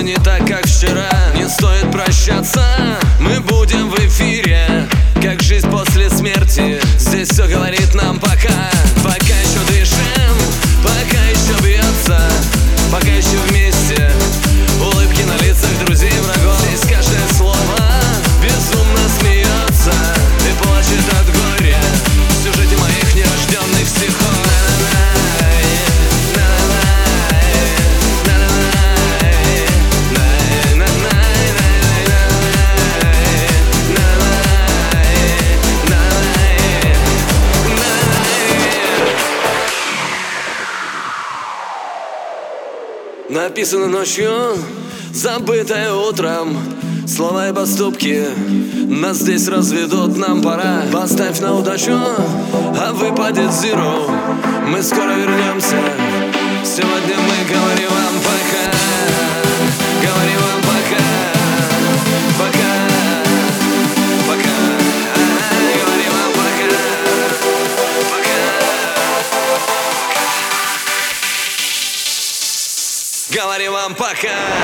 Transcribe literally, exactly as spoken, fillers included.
не так, как вчера. Не стоит прощаться, мы будем в эфире, как жизнь после смерти. Здесь все говорит нам пока. Пока еще дышим, пока еще бьется, пока еще вместе. Улыбки на лицах друзей и врагов. Здесь каждое слово безумно смеется и плачет от горя в сюжете моих нерожденных стихов. Написано ночью, забытое утром. Слова и поступки нас здесь разведут, нам пора. Поставь на удачу, а выпадет зеро. Мы скоро вернемся. Сегодня мы говорим вам пока. Говорим вам пока. Пока. Пока. Говорим вам пока. Пока. Говорим вам пока.